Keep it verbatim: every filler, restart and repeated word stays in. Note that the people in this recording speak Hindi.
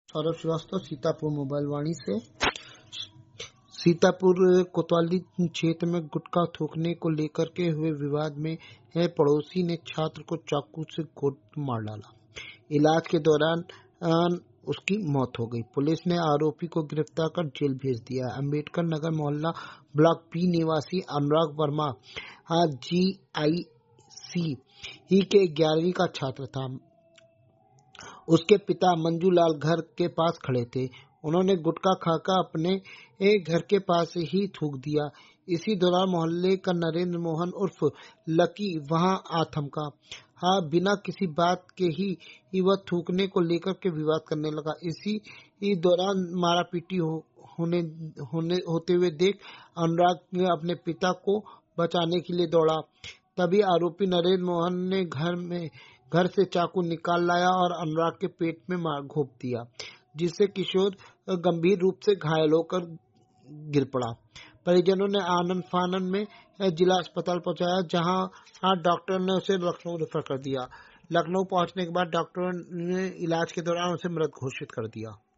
सौरभ श्रीवास्तव, सीतापुर मोबाइल वाणी से। सीतापुर कोतवाली क्षेत्र में गुटखा थूकने को लेकर के हुए विवाद में है पड़ोसी ने छात्र को चाकू से घोंट मार डाला। इलाज के दौरान उसकी मौत हो गई। पुलिस ने आरोपी को गिरफ्तार कर जेल भेज दिया। अम्बेडकर नगर मोहल्ला ब्लॉक बी निवासी अनुराग वर्मा जी आई सी ही के ग्यारहवीं का छात्र था। उसके पिता मंजूलाल घर के पास खड़े थे। उन्होंने गुटखा खाकर अपने घर के पास ही थूक दिया। इसी दौरान मोहल्ले का नरेंद्र मोहन उर्फ लकी वहां आ थमका। हाँ, बिना किसी बात के ही वह थूकने को लेकर के विवाद करने लगा। इसी दौरान मारा पीटी हो, होने, होने होते हुए देख अनुराग अपने पिता को बचाने के लिए दौड़ा। तभी आरोपी नरेंद्र मोहन ने घर में घर से चाकू निकाल लाया और अनुराग के पेट में मार घोंप दिया, जिससे किशोर गंभीर रूप से घायल होकर गिर पड़ा। परिजनों ने आनन फानन में जिला अस्पताल पहुंचाया, जहां डॉक्टर ने उसे लखनऊ रेफर कर दिया। लखनऊ पहुंचने के बाद डॉक्टरों ने इलाज के दौरान उसे मृत घोषित कर दिया।